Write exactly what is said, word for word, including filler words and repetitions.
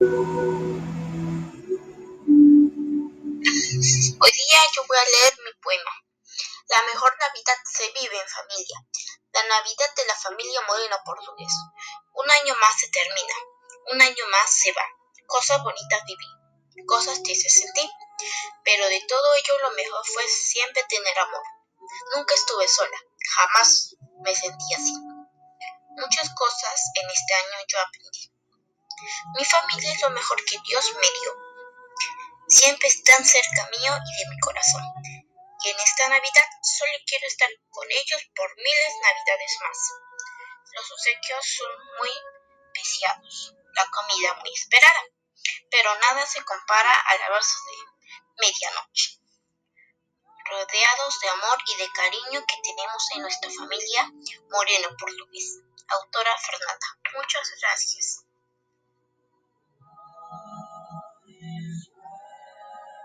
Hoy día yo voy a leer mi poema. La mejor Navidad se vive en familia. La Navidad de la familia Moreno Portugués. Un año más se termina, un año más se va. Cosas bonitas viví, cosas tristes sentí. Pero de todo ello lo mejor fue siempre tener amor. Nunca estuve sola, jamás me sentí así. Muchas cosas en este año yo aprendí. Mi familia es lo mejor que Dios me dio. Siempre están cerca mío y de mi corazón. Y en esta Navidad solo quiero estar con ellos por miles navidades más. Los obsequios son muy preciados, la comida muy esperada, pero nada se compara al abrazo de medianoche. Rodeados de amor y de cariño que tenemos en nuestra familia Moreno Portugués. Autora Fernanda. Muchas gracias.